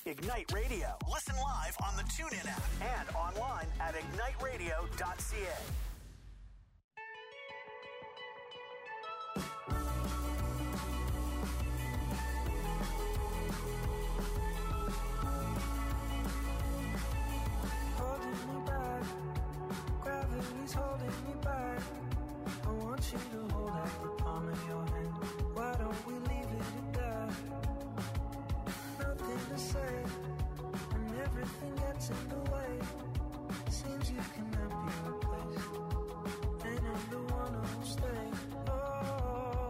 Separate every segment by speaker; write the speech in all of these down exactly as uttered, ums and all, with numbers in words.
Speaker 1: Ignite Radio. Listen live on the TuneIn app and online at ignite radio dot c a.
Speaker 2: Holding me back, gravity's holding me back. I want you to hold out the palm of your hand. Why don't we leave it at that? Nothing to say, and everything gets in the way. Seems you cannot be replaced, and I'm the one who'll stay. Oh,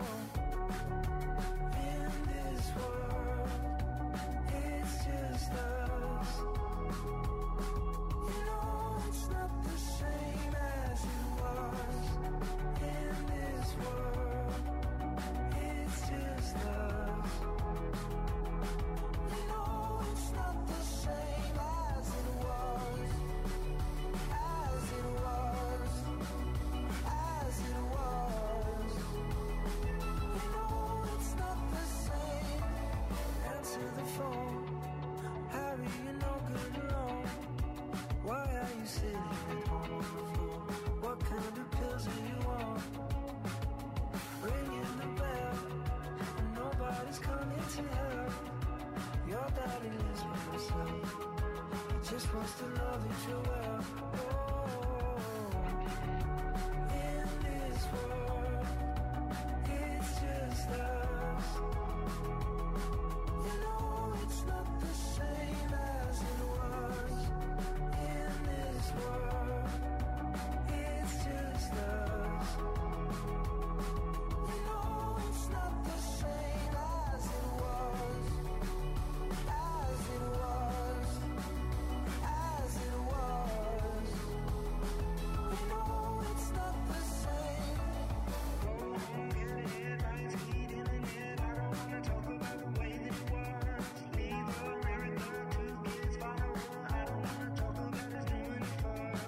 Speaker 2: in this world, it's just us. You know it's not the same as it was. In this world, it's just us. You know it's not the same as it was, as it was, as it was. You know it's not the same. Answer the phone, Harry, you're no good alone. Why are you sitting at home on the floor? What kind of pills are you on? Ringing the bell, and nobody's coming to help. Your daddy lives by himself. He just wants to know that you're well. Oh, in this world, it's just us. You know it's not the same as it was. In this world, it's just us. You know it's not the same as it was, as it was, as it was. You know it's not the same. Get it, lights heat in the net. I don't wanna talk about the way that it was. Leave America, two kids follow. I don't wanna talk about us doing it first.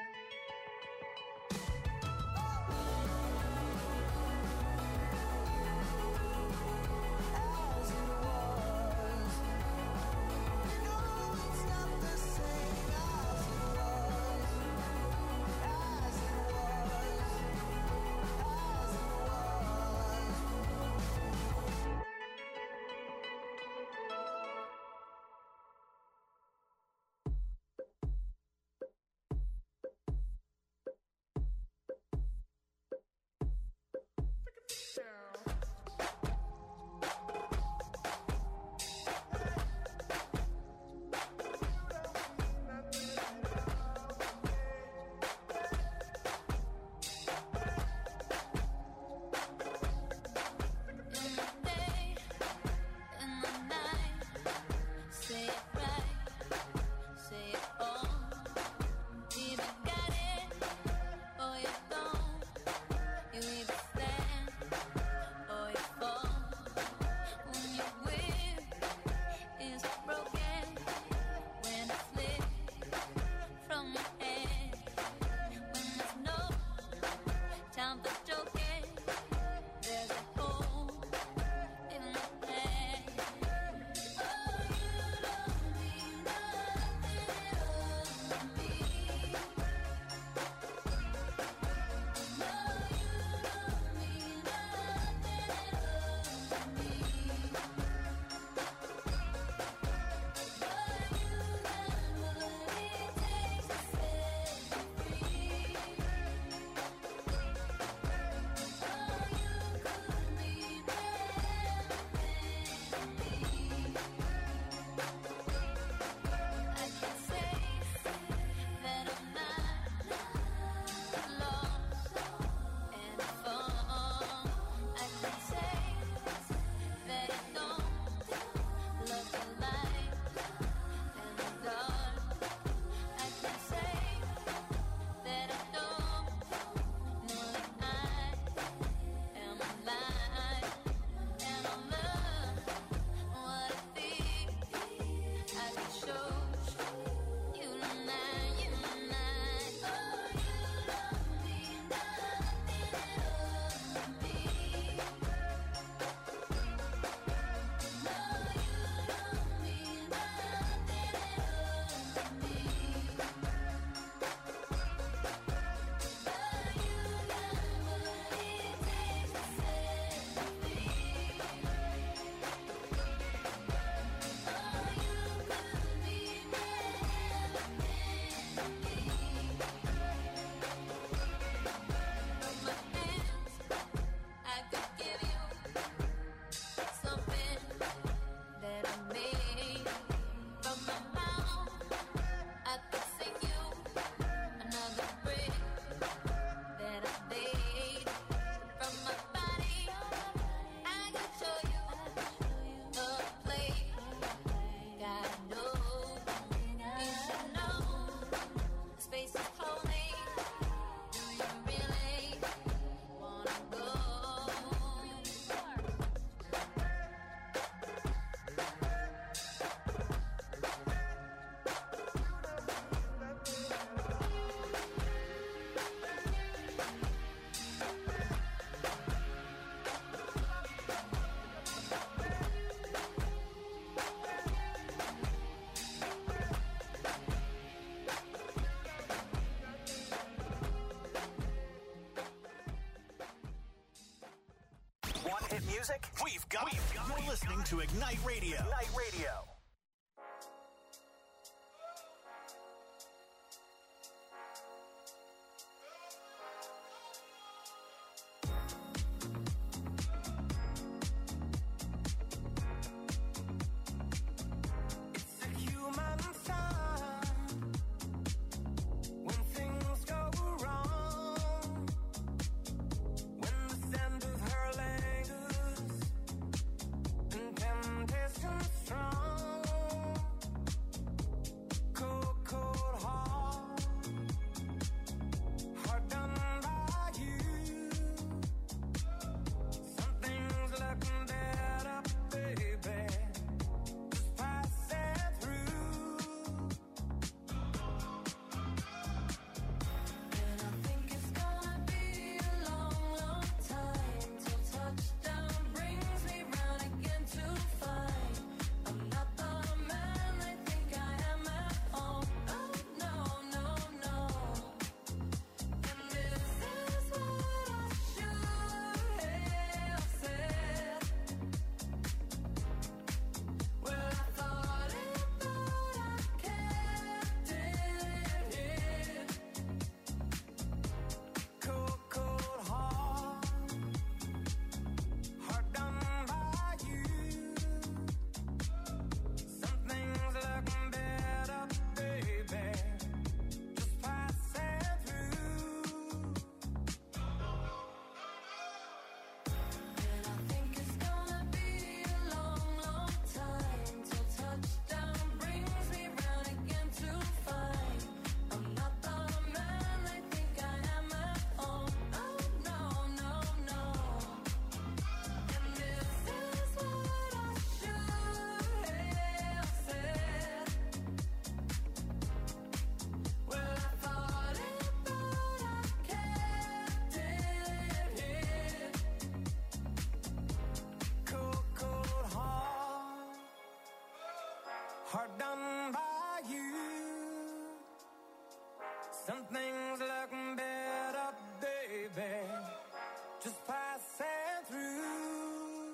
Speaker 2: As it was. You know it's not the same as it was, as it was, as it
Speaker 3: Say it right, say it all. Either got it or you don't. You either stand or you fall. When your whip is broken, when it slips from your hand, when there's no time for joking, there's a hole in the past. Oh, you don't mean nothing at all to me. No, you don't mean nothing at all to me. But you got what it takes to set me free.
Speaker 1: hit music? We've got it. You're listening to Ignite Radio. Ignite Radio.
Speaker 2: It's a human sign when things go wrong, when the scent of her lingers and temptation strong. Cold, cold heart, hard done by you. Something's looking better, baby. Just pass it through. And I think it's gonna be a long, long time till touchdown brings me round again to find I'm not the man they think I am at home. Oh no, no, no. And this is what I should have said. Well, I thought it, but I kept it hid. Cold, cold heart, heart done by you. Something's looking better, baby. Just pass it through. And I think it's gonna be a long, long time till touchdown brings me round again to find I'm not the man they think I am at home. Oh no, no, no. And this is what I should have said. Well, I thought it, but I kept it hid. Cold, cold heart, heart done by you. Something's looking better, baby. Just pass it through.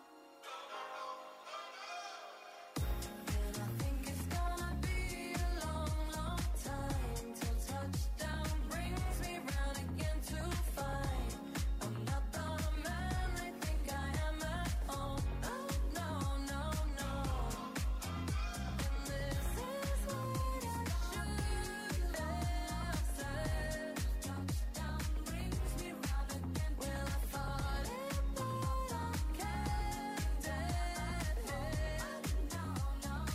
Speaker 2: And I think it's gonna be a long, long time till touchdown brings me round again to find I'm not the man they think I am at home. Oh no, no, no. And this is what I should have said. Touchdown brings me round again. Well, I thought it, but I kept it hid. No, no, no.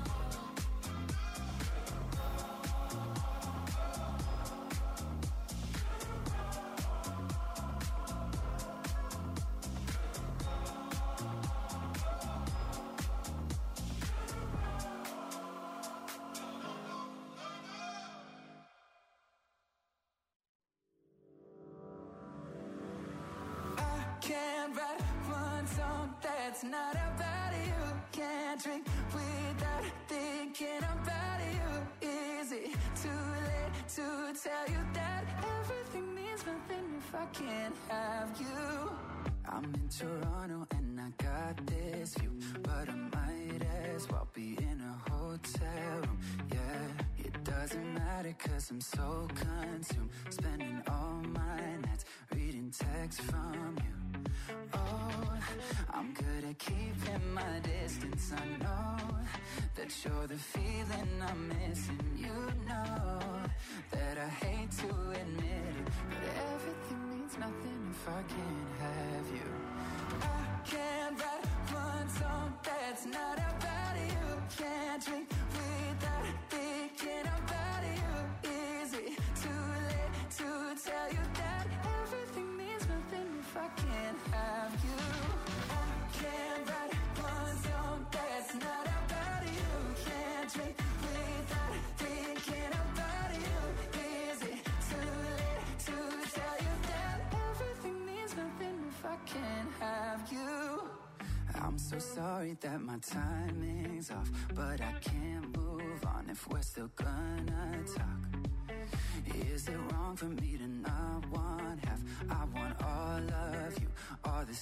Speaker 2: I can't write one song that's not about you. Can't drink without thinking about you. Is it too late to tell you that everything means nothing if I can't have you? I'm in Toronto and I got this view, but I might as well be in a hotel room. Yeah, it doesn't matter cause I'm so consumed, spending all my nights reading texts from you. Oh, I'm good at keeping my distance. I know that you're the feeling I'm missing. You know that I hate to admit it, but everything means nothing if I can't have you. I can't write one song that's not about you. Can't drink without thinking about you. Is it too late to tell you that everything means nothing if I can't have you? I can't write one song that's not about you. Can't drink without thinking about you. Is it too late to tell you that everything means nothing if I can't have you? I'm so sorry that my timing's off, but I can't move on if we're still gonna talk. Is it wrong for me to not want half? I want all of you, all the strength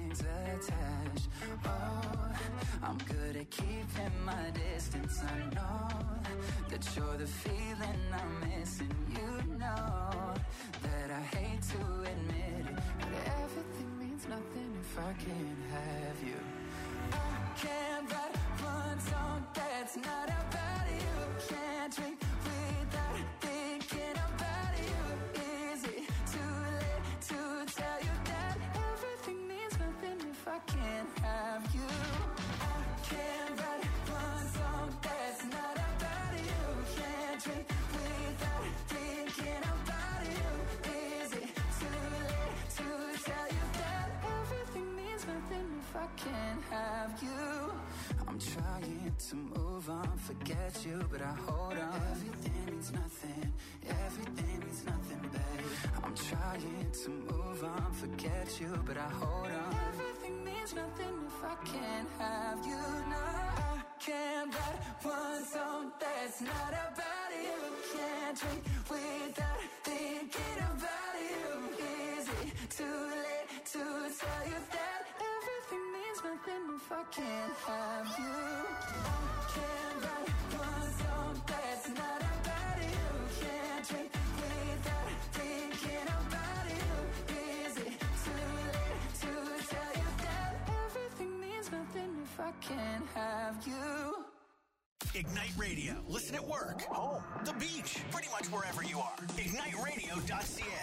Speaker 4: strings attached. Oh, I'm good at keeping my distance. I know that you're the feeling I'm missing. You know that I hate to admit it, but everything means nothing if I can't have you. I can't write one song that's not about you. Can't drink without thinking about you. Is it too late to tell you that everything means nothing if I can't have you? I can't write one song that's not about you. Can't drink without thinking about you. Is it too late to tell you that everything means nothing if I can't have you? I'm trying to move on, forget you, but I hold on. Everything means nothing, everything means nothing, babe. I'm trying to move on, forget you, but I hold on. Everything means nothing if I can't have you. No, I can't write one song that's not about you. Can't drink without thinking about you. Is it too late to tell you that everything means nothing if I can't have you? I can't write one song that's not about you. Can't drink without thinking about you. Is it too late to tell you that everything means nothing if I can't have you?
Speaker 1: Ignite Radio. Listen at work, home, the beach, pretty much wherever you are. ignite radio dot c a.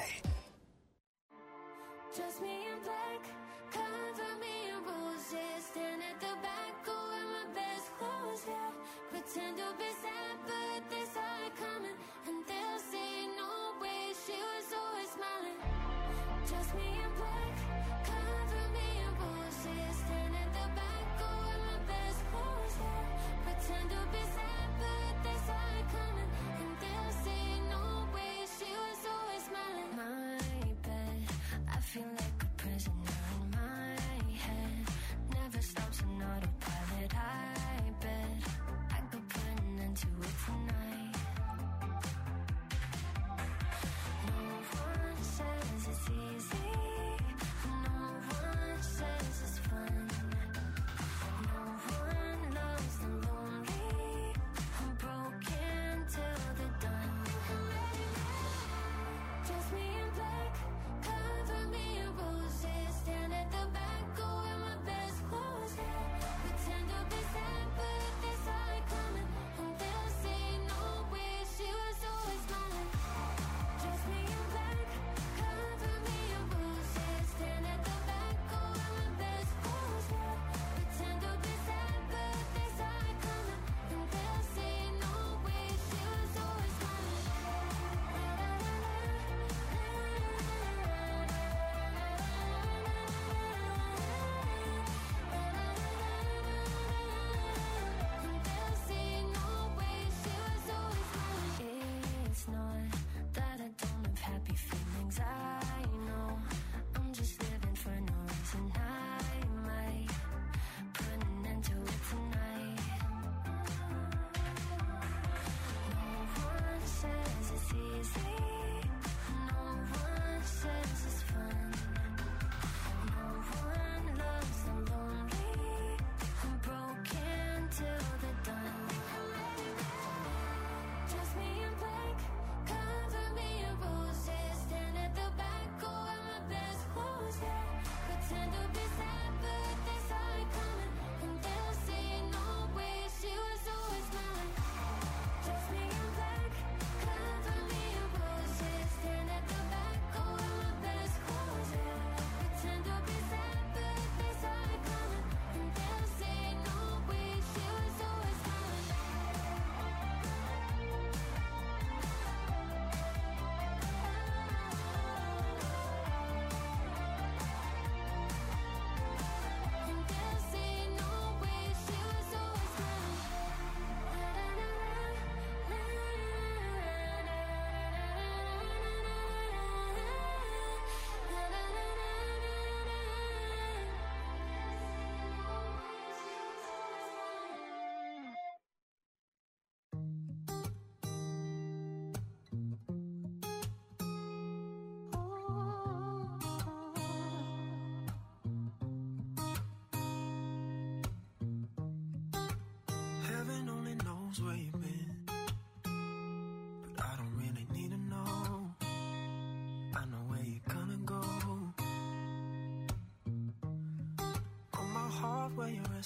Speaker 3: Dress me in black, cover me in roses. Stand at the back, go wear my best clothes, yeah. Pretend to be sad, but they saw it coming. And they'll say, no way, she was always smiling. Dress me in black, cover me in roses. Stand at the back, go wear my best clothes, yeah. Pretend to be sad, but they saw it coming. And they'll say, no way, she was always smiling. My bed, I feel like a prisoner in my head. Never stops on autopilot. I bet I could put an end to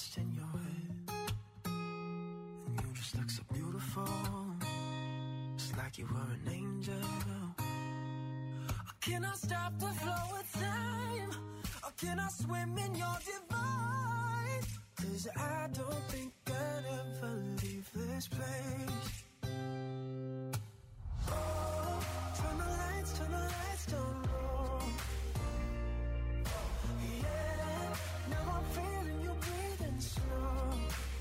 Speaker 2: lost in your head, and you just look so beautiful. It's like you were an angel. Or can I stop the flow of time? Or can I swim in your divine? Cause I don't think I'd ever leave this place. Oh, turn the lights, turn the lights down low. Yeah, now I'm feeling you breathing slow.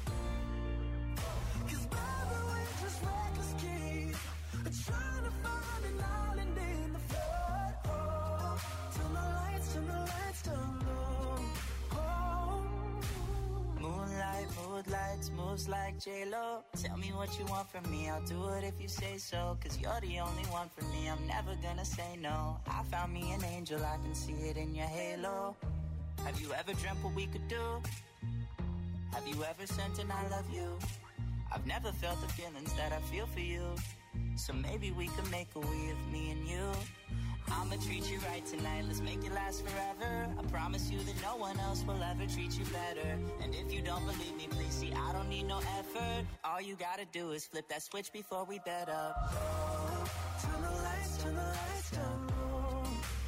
Speaker 2: Cause baby, we're just reckless kids, trying to find an island in the flood. Oh, turn the lights, turn the lights down low. Oh.
Speaker 5: Moonlight, mood lights, moves like J-Lo. Tell me what you want from me, I'll do it if you say so. Cause you're the only one for me, I'm never gonna say no. I found me an angel, I can see it in your halo. Have you ever dreamt what we could do? Have you ever sent an I love you? I've never felt the feelings that I feel for you. So maybe we could make a we of me and you. I'ma treat you right tonight, let's make it last forever. I promise you that no one else will ever treat you better. And if you don't believe me, please see, I don't need no effort. All you gotta do is flip that switch before we bed up.
Speaker 2: Oh, turn the lights, turn the lights down low.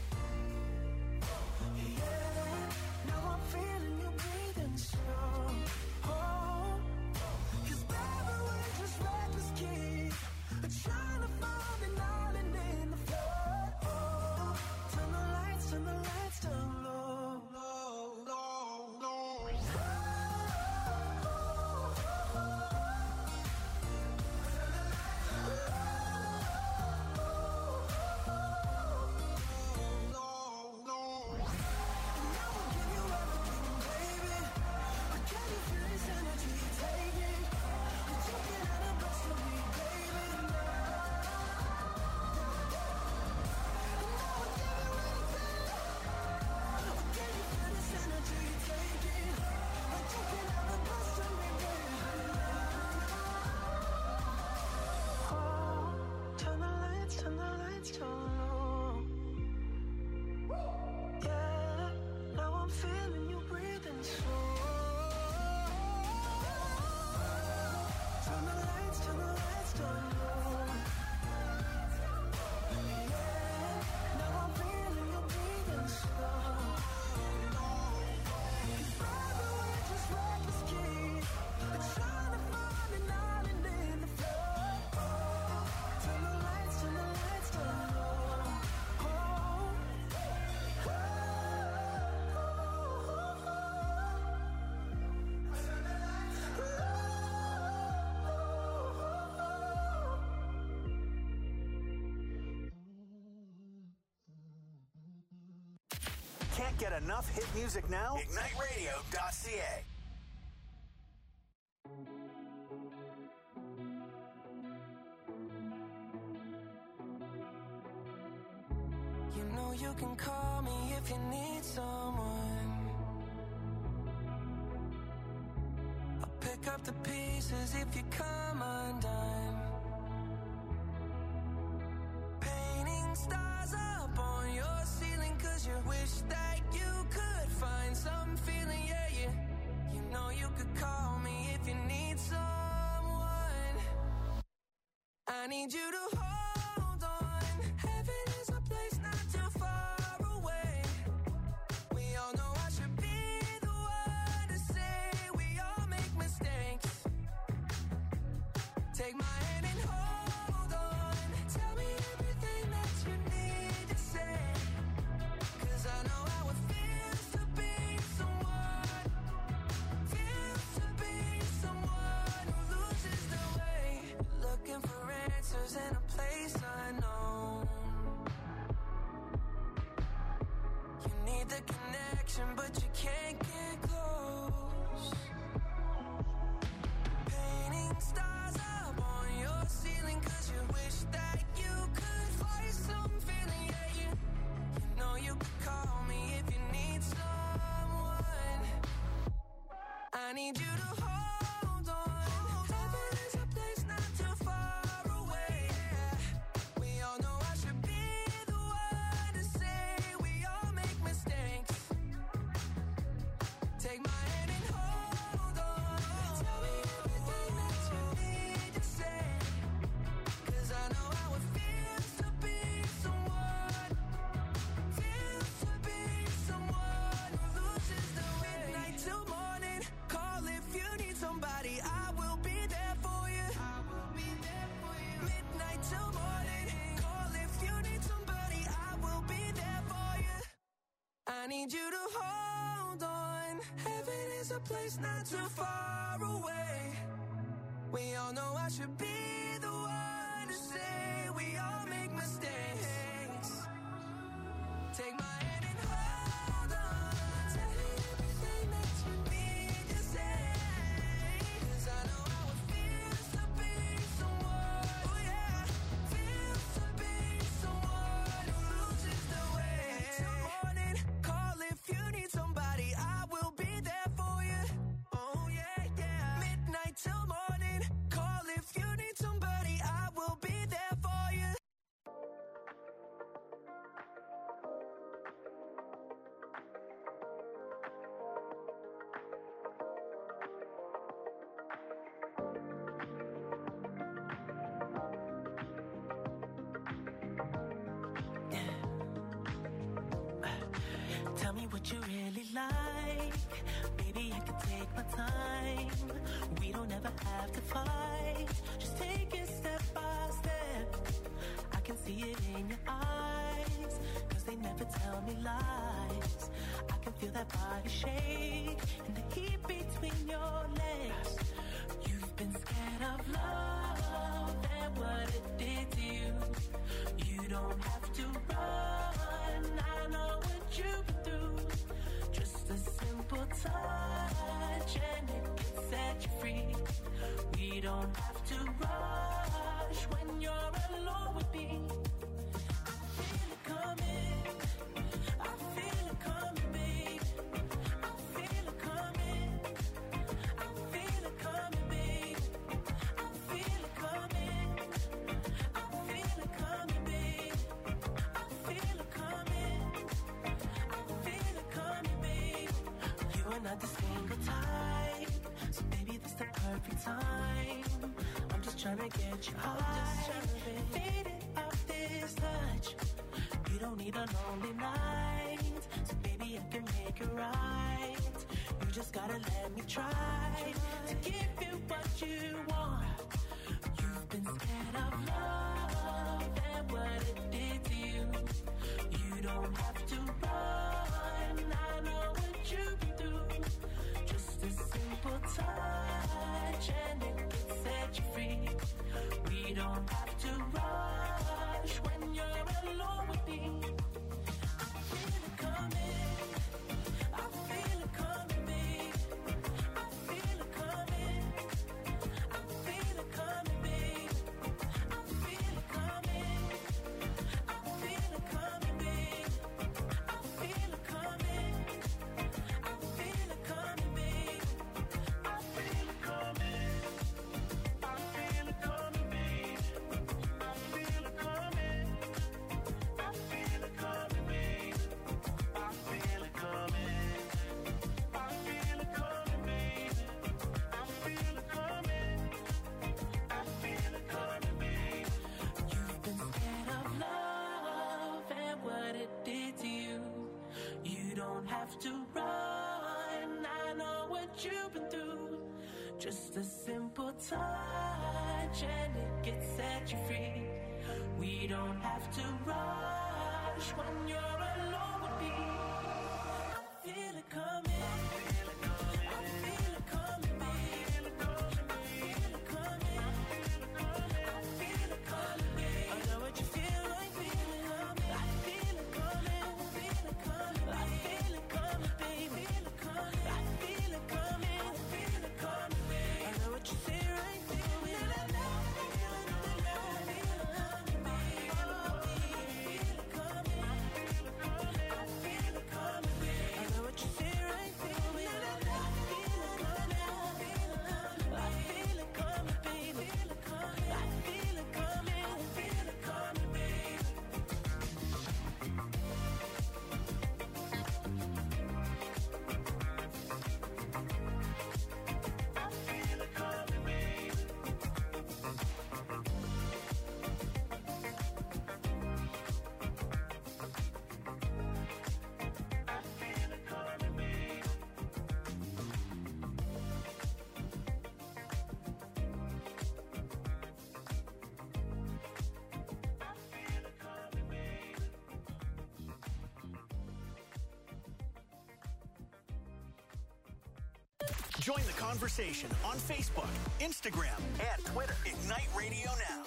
Speaker 2: Yeah, now I'm feeling you breathing slow. Oh, cause baby, we're just reckless kids, trying to find an island in the flood. Oh, turn the lights, turn the lights down low. Low, low, low. Turn the lights, turn the lights down low. Yeah, now I'm feeling you breathing slow. Turn the lights, turn the lights down low. Yeah, now I'm feeling you breathing slow. Cause baby, we're just reckless kids, trying to find an island in the flood. Turn the lights, turn the lights down low. Oh,
Speaker 1: Can't get enough hit music now? Ignite Radio dot C A.
Speaker 2: you know you can call me if you need someone. I'll pick up the pieces if you come undone. Painting stars up on your ceiling cause you wish that you could find some feeling, yeah, yeah. You know you could call me if you need someone. I need you to hold on. Heaven is a place not too far away. We all know I should be the one to say we all make mistakes. Take my hand and hold on. Tell me everything that you need to say. Cause I know how it feels to be someone. Feels to be someone who loses their way. Looking for answers in a place unknown. You need the connection, but you can't get close. Painting stars up on your ceiling cause you wish that you could fly some feeling, yeah, you, you know you could call me if you need someone. I need you to hold on. Heaven is a place not too far away. We all know I should be the one to say we all make mistakes. I need you to hold on. Heaven is a place not too far away. We all know I should be the one to say we all make mistakes. Take my hand and hold on. Tell me everything that you need to say. 'Cause I know how it feels to be someone, oh yeah, feels to be someone who loses the way. Till morning, call if you need somebody, I will be there for you. Oh yeah, yeah. Midnight till morning, call if you need somebody, I will be there for you.
Speaker 6: Tell me what you really like. Baby, I can take my time. We don't ever have to fight. Just take it step by step. I can see it in your eyes, 'cause they never tell me lies. I can feel that body shake and the heat between your legs. You've been scared of love and what it did to you. You don't have to run. I know what you've been through. Just a simple touch and it can set you free. We don't have to rush when you're alone with me. I feel it coming. I feel it coming, babe. I feel it coming. I feel it coming, babe. I feel it coming. I feel it coming, babe. I feel it coming. I feel it coming, babe. You are not the single type, so baby, this the perfect time. I'm just trying to get you high, faded off this touch. You don't need a lonely night, so baby, I can make it right. You just gotta let me try to give you what you want. You've been scared of love and what it did to you. You don't have to run. I know what you've been through. Just a simple touch and it can set you free. We don't have to rush when you're alone with me. I feel it coming. I feel it coming, babe. I feel it coming. I feel it coming, babe. I feel it coming. I feel it coming, babe. I feel it coming. I feel it coming, babe. I feel it coming. I feel it coming, babe. I feel it coming. I feel it coming, babe. I feel it coming. I feel it coming, babe. I feel it coming. I feel it coming, babe. You've been scared of love and what it did to you. You don't have to run. I know what you've been through. Just a simple touch and it can set you free. We don't have to rush when you're alone with me. I feel it coming. I feel it coming. I feel it coming, babe. I feel it coming. I feel it coming, babe. I know what you feel like. Feel it coming. I feel it coming. I feel it coming. I feel it coming, babe. Feel it coming. I feel it coming. I feel it coming, babe. I know what you feel right. Feel it. I know. I feel it coming, babe. Feel it coming. I feel it coming. I feel it
Speaker 1: Join the conversation on Facebook, Instagram, and Twitter. Ignite Radio Now.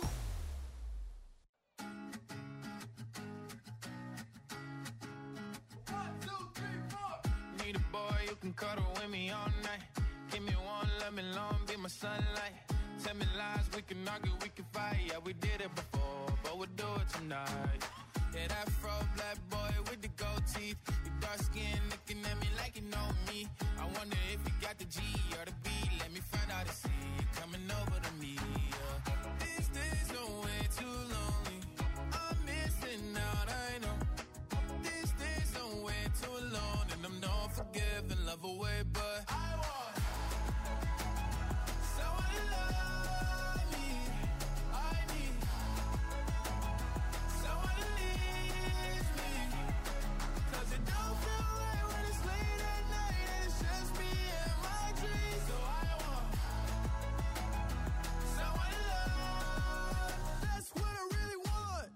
Speaker 7: One, two, three, four. Need a boy you can cuddle with me all night. Give me one, let me long, be my sunlight. Tell me lies, we can argue, we can fight. Yeah, we did it before, but we'll do it tonight. Yeah, that fro black boy with the gold teeth. Your dark skin looking at me like you know me. I wonder if you got the G or the B. Let me find out and see you coming over to me. Yeah. These days are way too lonely. I'm missing out, I know. These days are way too alone, and I'm not forgiving, love away, but I want someone to love me. I need someone to leave me. Cause it don't feel right when it's late at night and it's just me and my dreams. So I want someone to love. That's what I really want.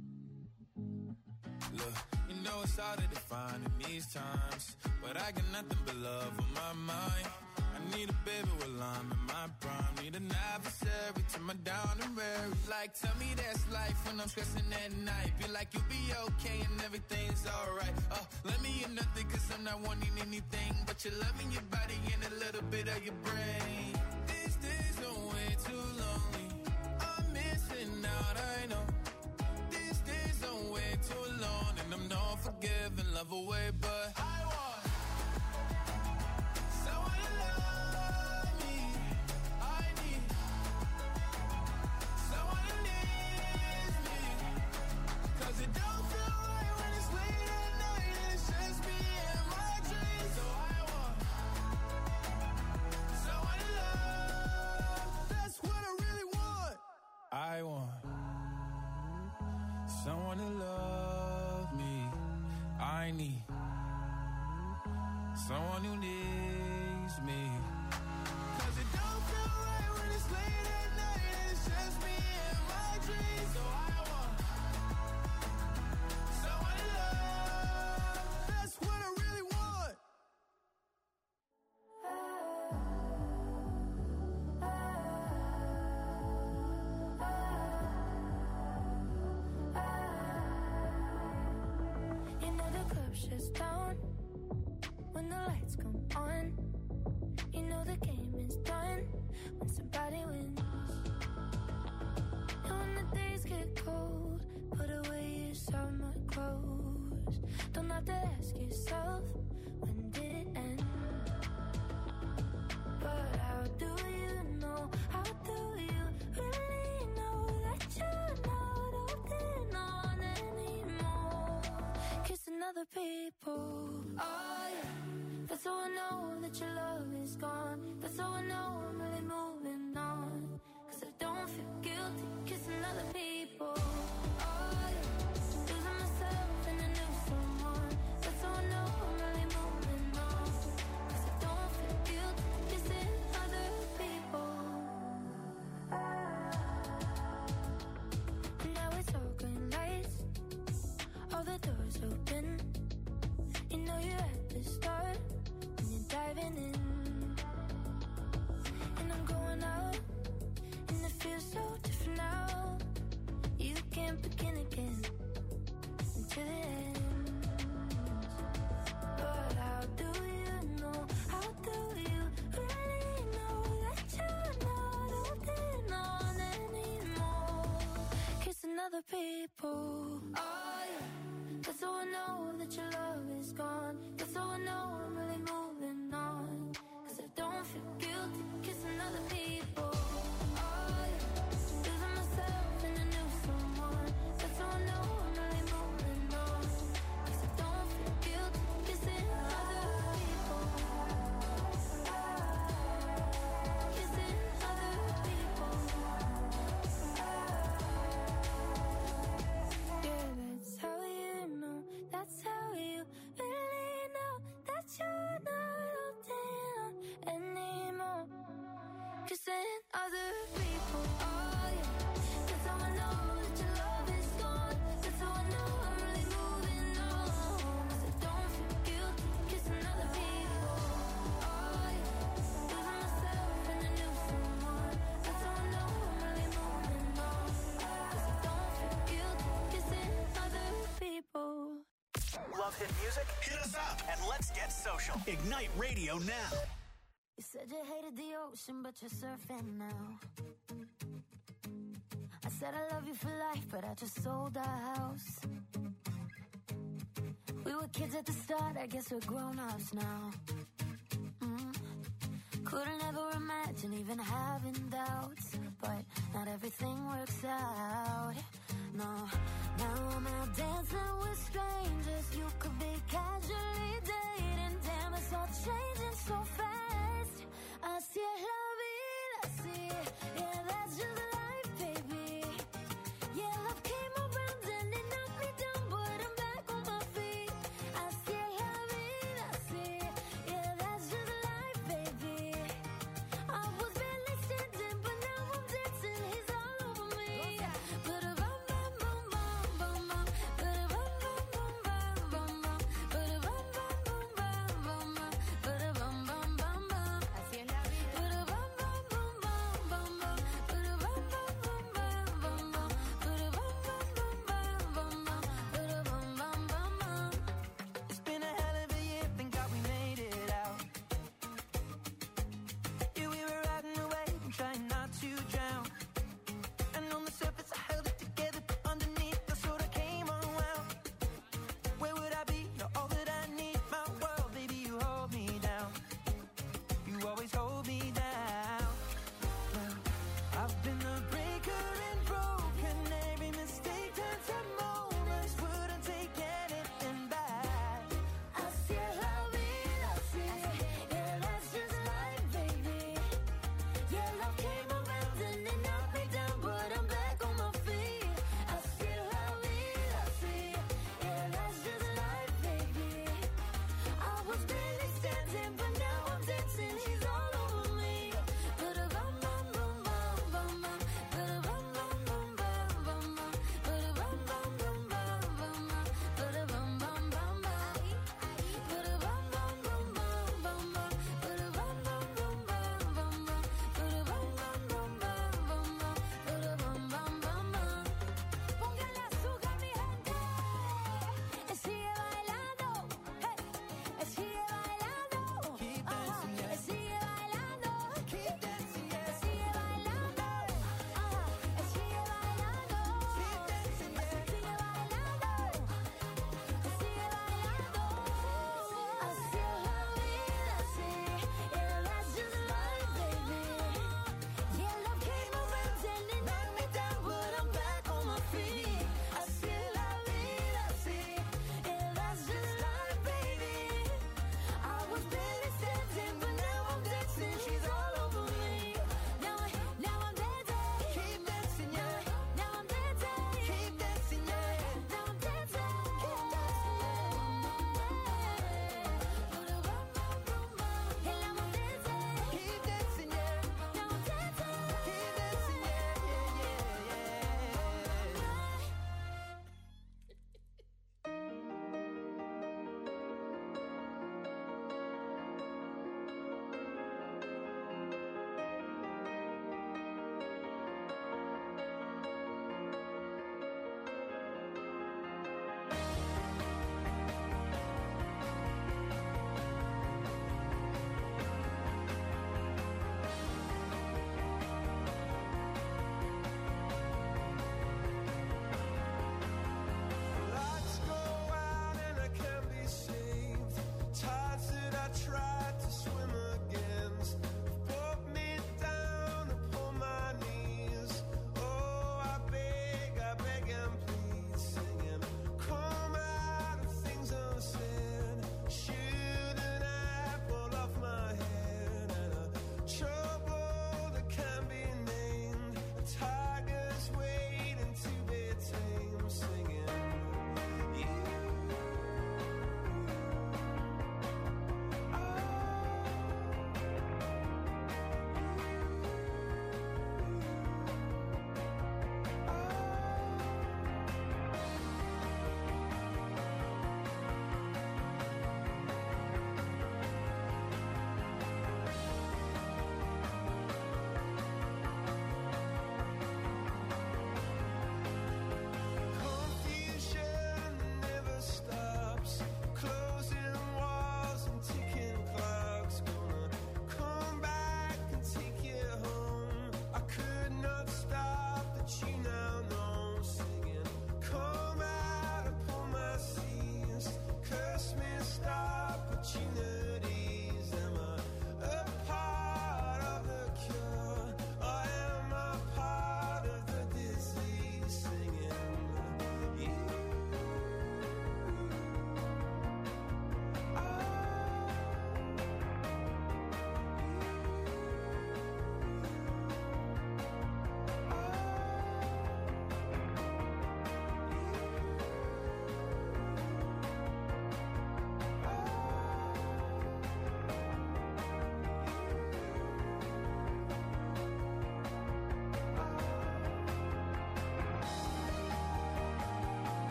Speaker 7: Look, you know it's hard to define in these times, but I got nothing but love on my mind. I need a baby while I'm in my prime. Need an adversary to my down and weary. Like, tell me that's life when I'm stressing at night. Be like, you'll be okay and everything's alright. Uh, let me in nothing cause I'm not wanting anything but your love in your body and a little bit of your brain. These days are way too lonely. I'm missing out, I know. These days are way too alone, and I'm not forgiving, love away, but I want someone to love me. I need someone who needs me. Cause it don't feel right when it's late at night and it's just me and my dreams. So I want someone to love. That's what I really want. I want someone to love me. I need someone who needs me. Cause it don't feel right when it's late at night and it's just me and my dreams. So I want someone to love. That's what I really want.
Speaker 3: You know the club shuts down when the lights come on. You know the game is done when somebody wins. And when the days get cold, put away your summer clothes. Don't have to ask yourself, when did it end? But how do you know, how do you really know that you're not holding on anymore? Kissing other people, oh yeah. That's how I know that your love is gone. That's how I know I'm really moving on. Cause I don't feel guilty kissing other people, oh yeah. Losing myself in a new someone. That's how I know I'm really moving on. Cause I don't feel guilty kissing other people. And now it's all green lights, all the doors open. You know you're at the start when you're diving in. And I'm going out, and it feels so different now. You can't begin again until it ends. But how do you know, how do you really know that you're not holding on anymore? Kissing other people, oh yeah. That's how I know that your love is gone. That's how I know I'm really moving on. Cause I don't feel guilty kissing other people, oh yeah. Losing myself in a new someone. That's
Speaker 1: Love hit music? Hit us up and let's get social. Ignite Radio now.
Speaker 3: You said you hated the ocean, but you're surfing now. I said I love you for life, but I just sold our house. We were kids at the start, I guess we're grown-ups now. Mm. Couldn't ever imagine even having doubts, but not everything works out. No, now I'm out dancing with strangers. You could be casually dating. Damn, it's all changing so fast. Así es la vida, así. Yeah, that's just life, baby. Yeah, love came around and it knocked me down, but I'm back on my feet. Así es la vida, así. Yeah, that's just life, baby. I was barely standing, but now I'm dancing. He's all over me. But a bum bum bum bum bum bum. But a bum bum bum bum bum bum. But a bum bum bum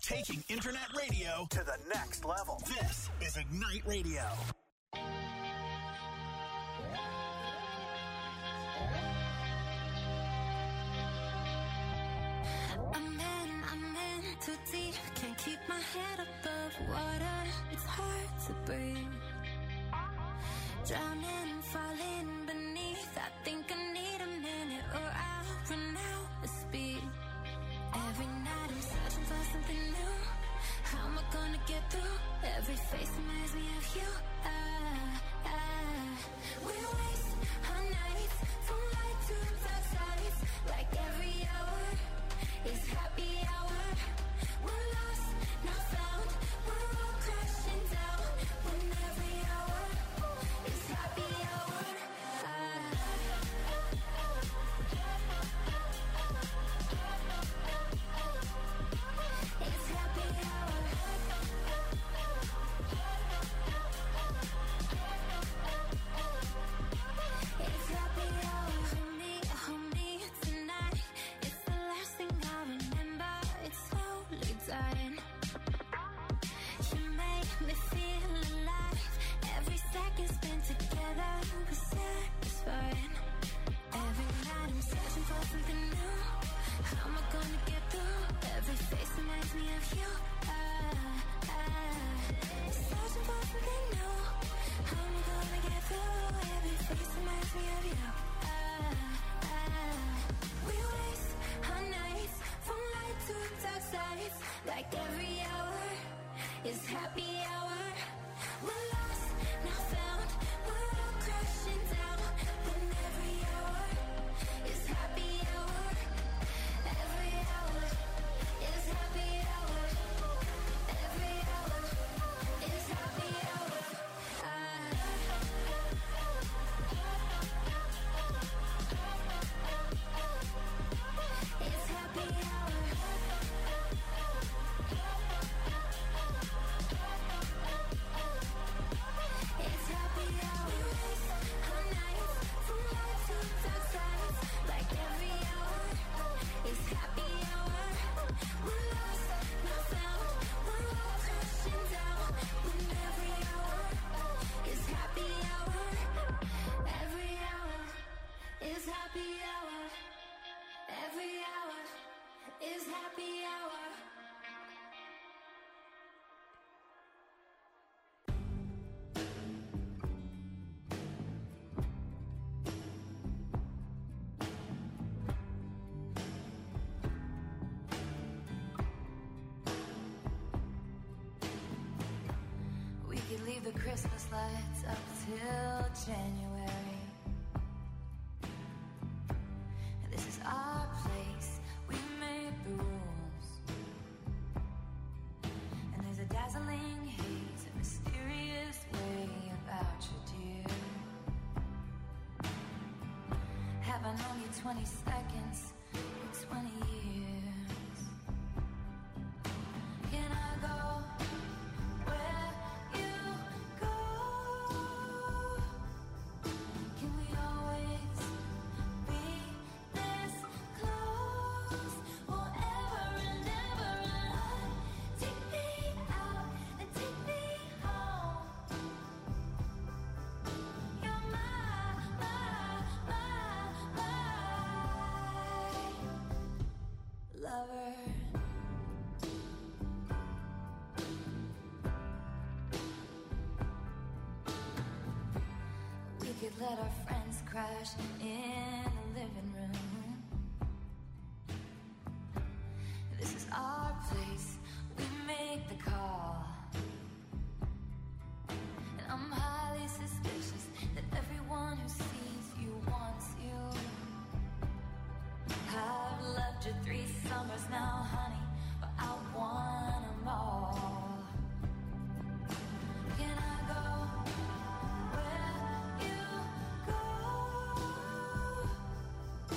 Speaker 1: Taking internet radio to the next level. This is Ignite Radio.
Speaker 3: I'm in, I'm in too deep. Can't keep my head above water. It's hard to breathe. Drowning, falling beneath. I think I need a minute or I'll run out of speed. Every night I'm searching for something new. How am I gonna get through? Every face reminds me of you. Ah, ah. We waste our nights from light to dark sides. Like every hour is happy hour. We're lost, not found. We're all crashing down. When every hour is happy hour. Ah. It's happy hour. It's happy hour. Hold me, hold me tonight. It's the last thing I remember. It's slowly dying. You make me feel alive. Every second spent together was satisfying. Every night I'm searching for something new. How am I gonna get through? Every face reminds me of you. Ah, ah. Searching for something new. How am I gonna get through? Every face reminds me of you. Ah, ah. We waste our nights from light to dark sides. Like every hour is happy hour. We're lost, now found. We're all crashing down. When every hour is happy hour. Every hour is happy hour. Every hour is happy hour. Ah. It's happy hour. It's happy hour. We waste our nights from light to dark sides. Like every hour is happy hour. We're lost, not found. We're all crashing down. When every hour is happy hour. Every hour is happy hour. Every hour is happy hour. We could leave the Christmas lights up till January. This is our place, we made the rules. And there's a dazzling haze, a mysterious way about you, dear. Have I known you twenty seconds or twenty years? Can I go where you go? Can we always be this close forever and ever? And take me out and take me home. You're my, my, my, my lover. We could let our friends crash in the living room. This is our place, we make the call. And I'm highly suspicious that everyone who sees you wants you. I've loved you three summers now, honey, but I want them all. Can I go where you go?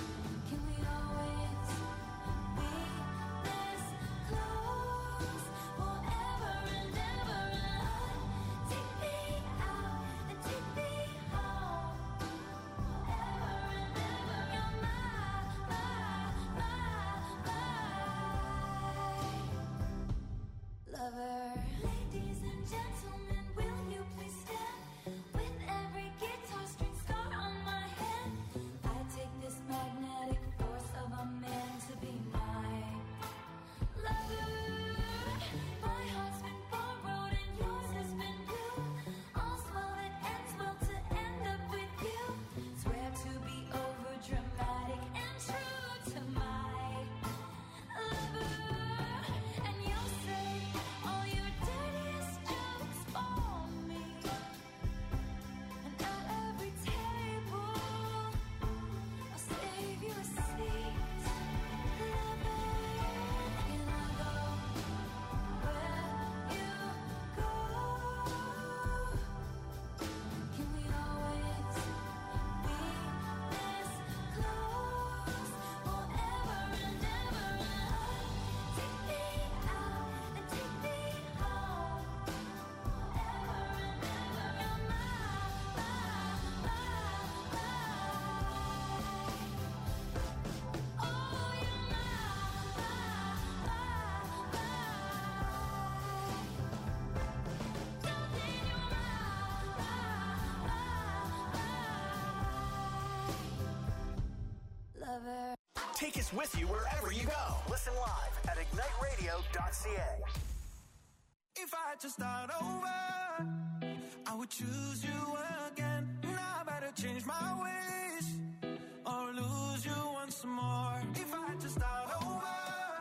Speaker 1: Take us with you wherever you go. Listen live at ignite radio dot c a.
Speaker 6: If I had to start over, I would choose you again. Now I better change my ways or lose you once more. If I had to start over,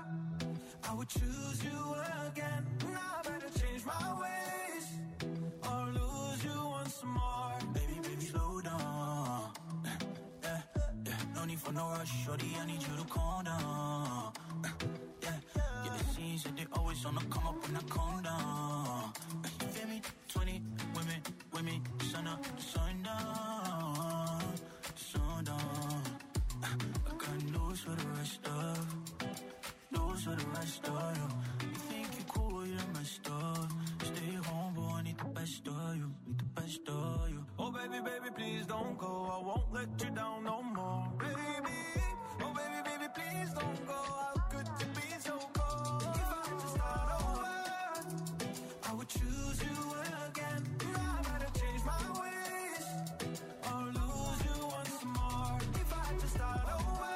Speaker 6: I would choose you again. Now I better change my ways or lose you once more. Baby, baby, slow down. Yeah, yeah, no need for no rush, shorty, I need you to calm down. Yeah, yeah, the scenes that they always on the come up when I calm down. You feel me? twenty women, women, sun up, sun down, sun down. I got news for the rest of, news for the rest of you. You think you cool, you're messed up. Stay home, but I need the best of you, need the best of you. Oh baby, baby, please don't go. I won't let you down no more, baby. Oh baby, baby, please don't go. How could you be so cold? If I had to start over, I would choose you again. Now I better change my ways or lose you once more. If I had to start over,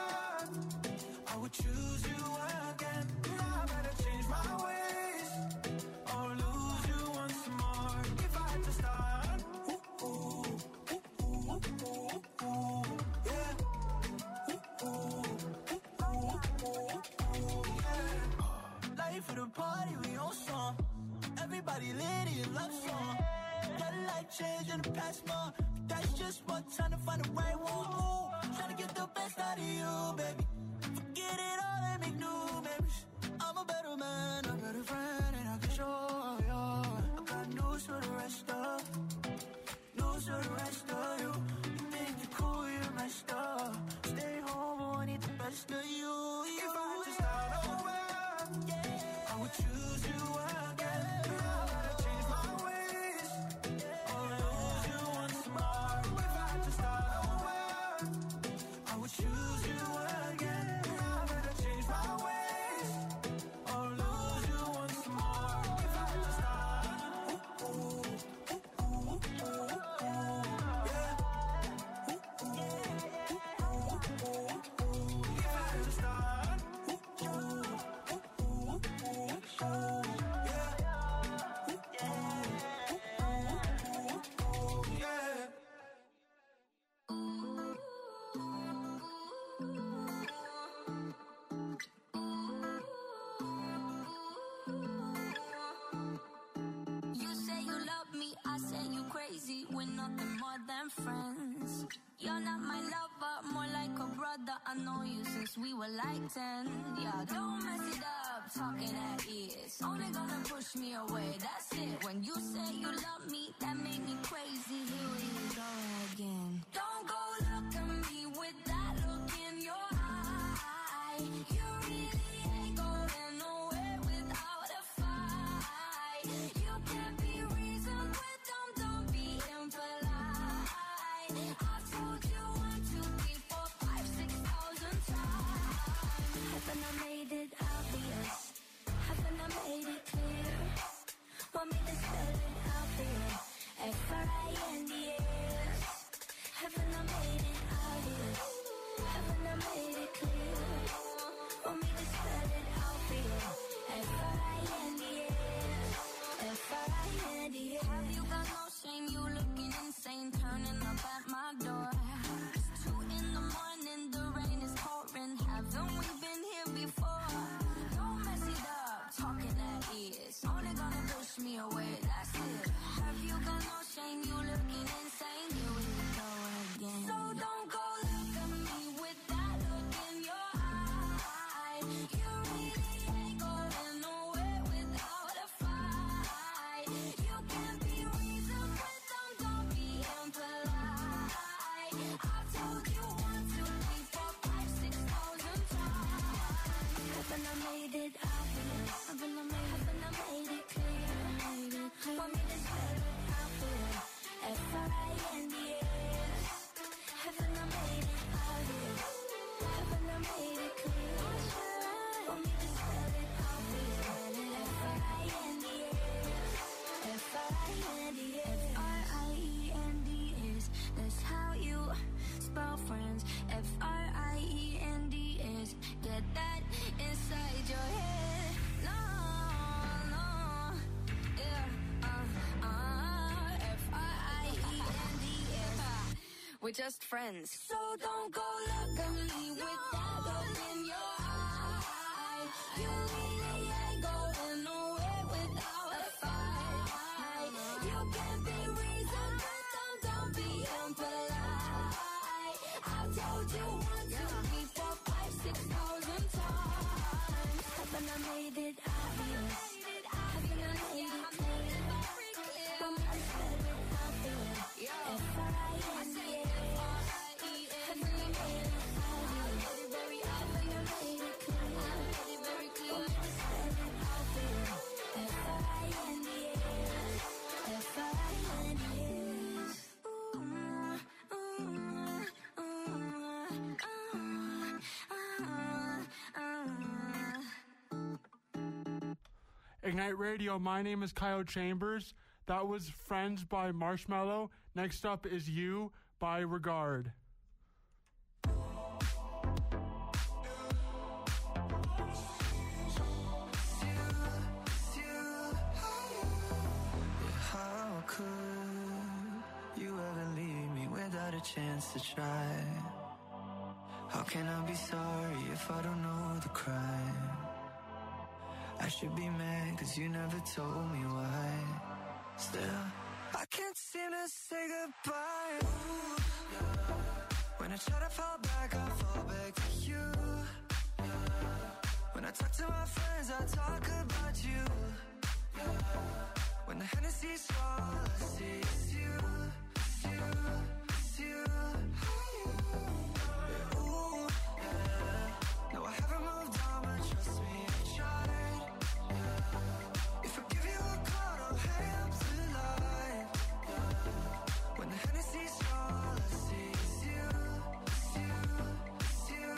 Speaker 6: I would choose you again. Now I better change my ways or lose you once more. If I had to start, ooh, ooh, ooh, ooh, ooh, ooh, yeah. Ooh, ooh, ooh, ooh, ooh, yeah. Life of the party, we on song. Everybody lit in love song. Got a life change in the past month. That's just one time to find the right one. Ooh, trying to get the best out of you, baby. Forget it all and make new memories. I'm a better man, a better friend, and I can show you. I got news for the rest of, news for the rest of you. You think you're cool, you're messed up. Stay home, but I need the best of you. If I had to start over, I would choose you again. Now I gotta change my ways or lose you once more. If I had to start over, I would choose you again. Now I gotta change my ways or lose you once more. If I had to start, ooh, ooh, ooh, ooh, ooh, ooh, yeah. Ooh, ooh, ooh, ooh, ooh, ooh. If I had to start, ooh, ooh, ooh, ooh, ooh, ooh, yeah.
Speaker 3: You say you love me, I say you crazy. We're nothing more than friends. You're not my lover, more like a brother. I know you since we were like ten. Yeah, don't mess it up, talking at ears. Only gonna push me away, that's it. When you say you love me, that made me crazy. Here we go again. Don't go look at me with that look in your eye. You really ain't going nowhere without a fight. You can't be reasoned with them, don't be impolite. I've told you one, two, three, four, five, six thousand times. Haven't I made it obvious? Haven't I made it clear? Want me to spell it out for you? F R I N D S. Haven't I made it obvious? Haven't I made We're just friends. So don't go look at me with that look in your eye. You really ain't going nowhere without a fight. You can be reasonable, don't, don't be impolite. I've told you one, two, three, four, five, six thousand times. Haven't I made it obvious? Haven't I made it clear? I'm not sure how I feel. If I am the
Speaker 8: Ignite Radio, my name is Kyle Chambers. That was Friends by Marshmello. Next up is You by Regard.
Speaker 4: How could you ever leave me without a chance to try? How can I be sorry if I don't know the crime? I should be mad cause you never told me why. Still, I can't seem to say goodbye. Ooh, yeah. When I try to fall back, I fall back to you. Yeah. When I talk to my friends, I talk about you. Yeah. When the Hennessy's all I see is you, it's you, it's you. Yeah, ooh, yeah. No, I haven't moved on, but trust me, I tried. Yeah. If I give you a call, don't hang up the line. Yeah. When the Hennessy's all I see is you, it's you, it's you.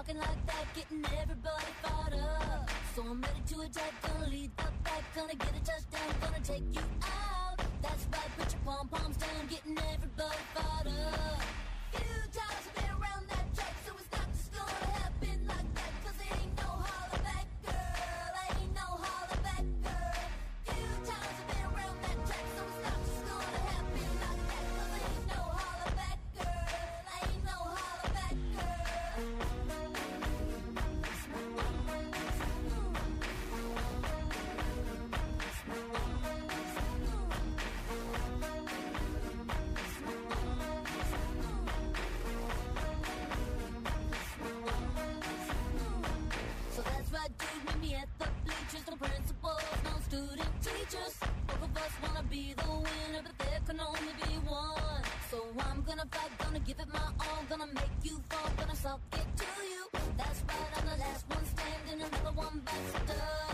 Speaker 3: talking like that, getting everybody fired up. So I'm ready to attack, gonna lead the back, gonna get a touchdown, gonna take you out. That's right, put your pom-poms down, getting everybody fired up. Few times I've been around that track, so it's not just gonna happen like that, cause it ain't no holler back, girl, ain't no holler back, girl. Few times I've been around that track, so it's not just gonna happen like that, cause it ain't no holler back, girl, ain't no holler back, girl. So that's right, dude, meet me at the bleachers. No principals, no student teachers. Both of us wanna be the winner, but there can only be one. So I'm gonna fight, gonna give it my all, gonna make you fall, gonna suck it to you. That's right, I'm the last one standing, another one bites the dust.